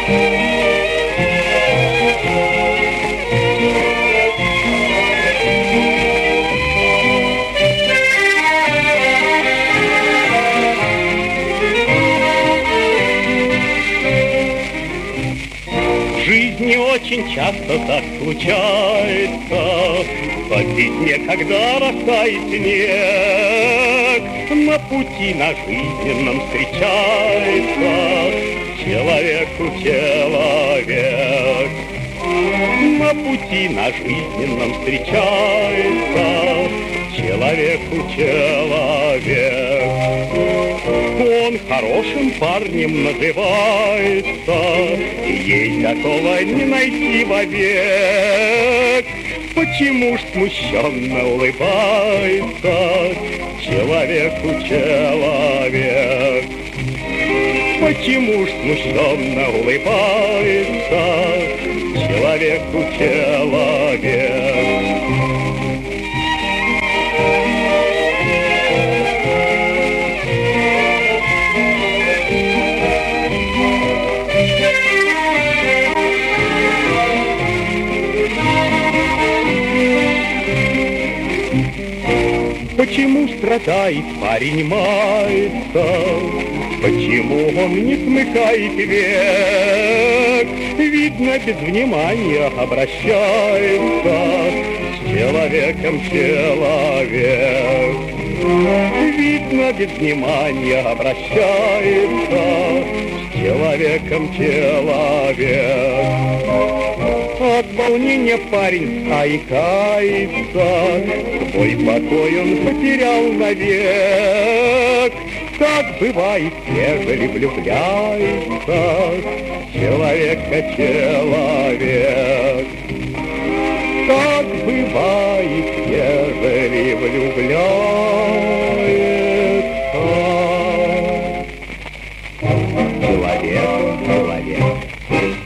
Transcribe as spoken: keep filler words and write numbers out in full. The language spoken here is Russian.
В жизни очень часто так случается, по весне, когда растает снег, на пути на жизненном встречается человеку человек. На пути на жизненном встречается человеку человек. Он хорошим парнем называется, и ей такого не найти вовек. Почему ж смущенно улыбается человеку человек? Почему ж смущенно улыбается человеку человек? Почему страдает парень мается? Почему он не смыкает век? Видно, без внимания обращается с человеком человек. Видно, без внимания обращается с человеком человек. От волнения парень заикается, свой покой он потерял навек. Так бывает, ежели влюбляется человека человек. Так бывает, ежели влюбляется человек человек.